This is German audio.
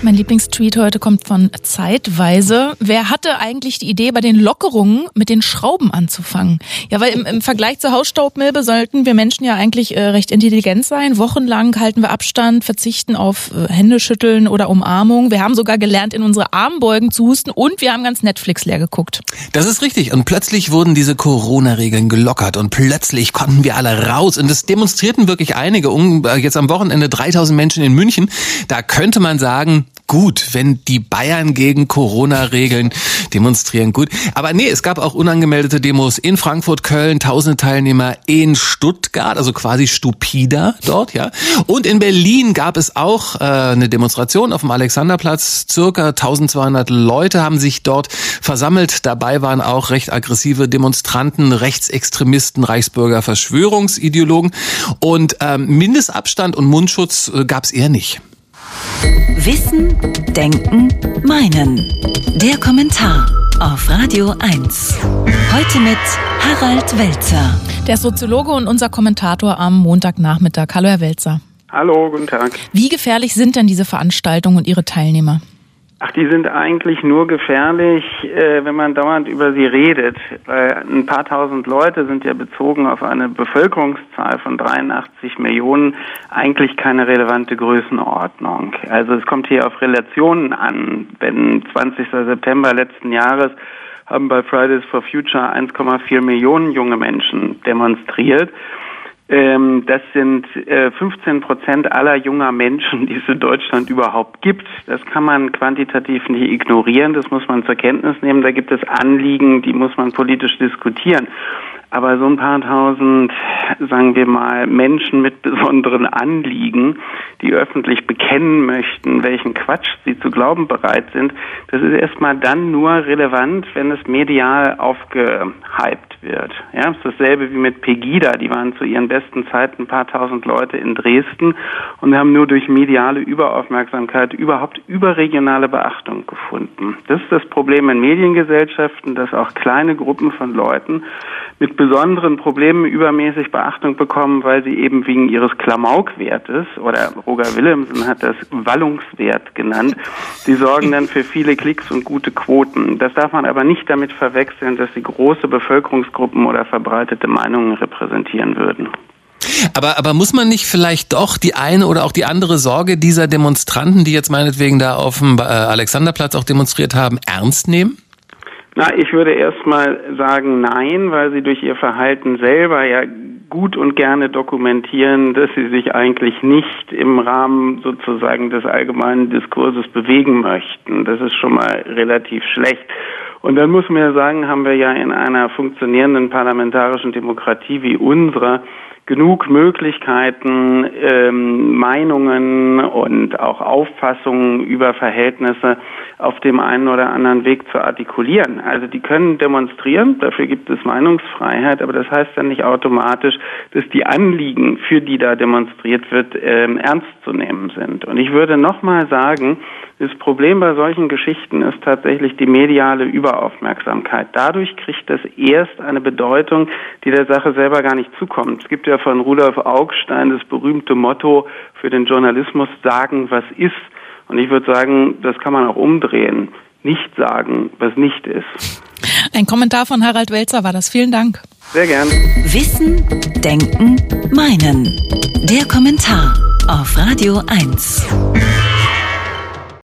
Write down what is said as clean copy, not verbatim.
Mein Lieblingstweet heute kommt von Zeitweise. Wer hatte eigentlich die Idee, bei den Lockerungen mit den Schrauben anzufangen? Ja, weil im Vergleich zur Hausstaubmilbe sollten wir Menschen ja eigentlich recht intelligent sein. Wochenlang halten wir Abstand, verzichten auf Händeschütteln oder Umarmung. Wir haben sogar gelernt, in unsere Armbeugen zu husten und wir haben ganz Netflix leer geguckt. Das ist richtig. Und plötzlich wurden diese Corona-Regeln gelockert und plötzlich konnten wir alle raus. Und es demonstrierten wirklich einige. Jetzt am Wochenende 3000 Menschen in München. Da könnte man sagen, gut, wenn die Bayern gegen Corona-Regeln demonstrieren, gut. Aber nee, es gab auch unangemeldete Demos in Frankfurt, Köln, tausende Teilnehmer in Stuttgart, also quasi stupida dort, ja. Und in Berlin gab es auch eine Demonstration auf dem Alexanderplatz. Circa 1200 Leute haben sich dort versammelt. Dabei waren auch recht aggressive Demonstranten, Rechtsextremisten, Reichsbürger, Verschwörungsideologen. Und Mindestabstand und Mundschutz gab es eher nicht. Wissen, Denken, Meinen. Der Kommentar auf Radio 1. Heute mit Harald Welzer. Der Soziologe und unser Kommentator am Montagnachmittag. Hallo, Herr Welzer. Hallo, guten Tag. Wie gefährlich sind denn diese Veranstaltungen und ihre Teilnehmer? Ach, die sind eigentlich nur gefährlich, wenn man dauernd über sie redet. Weil ein paar tausend Leute sind ja bezogen auf eine Bevölkerungszahl von 83 Millionen eigentlich keine relevante Größenordnung. Also es kommt hier auf Relationen an. Wenn 20. September letzten Jahres haben bei Fridays for Future 1,4 Millionen junge Menschen demonstriert. Das sind 15% aller junger Menschen, die es in Deutschland überhaupt gibt. Das kann man quantitativ nicht ignorieren, das muss man zur Kenntnis nehmen. Da gibt es Anliegen, die muss man politisch diskutieren. Aber so ein paar tausend, sagen wir mal, Menschen mit besonderen Anliegen, die öffentlich bekennen möchten, welchen Quatsch sie zu glauben bereit sind, das ist erstmal dann nur relevant, wenn es medial aufgehypt wird. Ja, es ist dasselbe wie mit Pegida, die waren zu ihren besten Zeiten ein paar tausend Leute in Dresden und haben nur durch mediale Überaufmerksamkeit überhaupt überregionale Beachtung gefunden. Das ist das Problem in Mediengesellschaften, dass auch kleine Gruppen von Leuten mit besonderen Problemen übermäßig Beachtung bekommen, weil sie eben wegen ihres Klamaukwertes, oder Roger Willemsen hat das Wallungswert genannt, die sorgen dann für viele Klicks und gute Quoten. Das darf man aber nicht damit verwechseln, dass sie große Bevölkerungsgruppen oder verbreitete Meinungen repräsentieren würden. Aber muss man nicht vielleicht doch die eine oder auch die andere Sorge dieser Demonstranten, die jetzt meinetwegen da auf dem Alexanderplatz auch demonstriert haben, ernst nehmen? Na, ich würde erstmal sagen nein, weil sie durch ihr Verhalten selber ja gut und gerne dokumentieren, dass sie sich eigentlich nicht im Rahmen sozusagen des allgemeinen Diskurses bewegen möchten. Das ist schon mal relativ schlecht. Und dann muss man ja sagen, haben wir ja in einer funktionierenden parlamentarischen Demokratie wie unserer genug Möglichkeiten, Meinungen und auch Auffassungen über Verhältnisse auf dem einen oder anderen Weg zu artikulieren. Also die können demonstrieren, dafür gibt es Meinungsfreiheit, aber das heißt dann nicht automatisch, dass die Anliegen, für die da demonstriert wird, ernst zu nehmen sind. Und ich würde nochmal sagen, das Problem bei solchen Geschichten ist tatsächlich die mediale Überaufmerksamkeit. Dadurch kriegt das erst eine Bedeutung, die der Sache selber gar nicht zukommt. Es gibt ja von Rudolf Augstein das berühmte Motto für den Journalismus, sagen, was ist. Und ich würde sagen, das kann man auch umdrehen. Nicht sagen, was nicht ist. Ein Kommentar von Harald Welzer war das. Vielen Dank. Sehr gern. Wissen, Denken, Meinen. Der Kommentar auf Radio 1.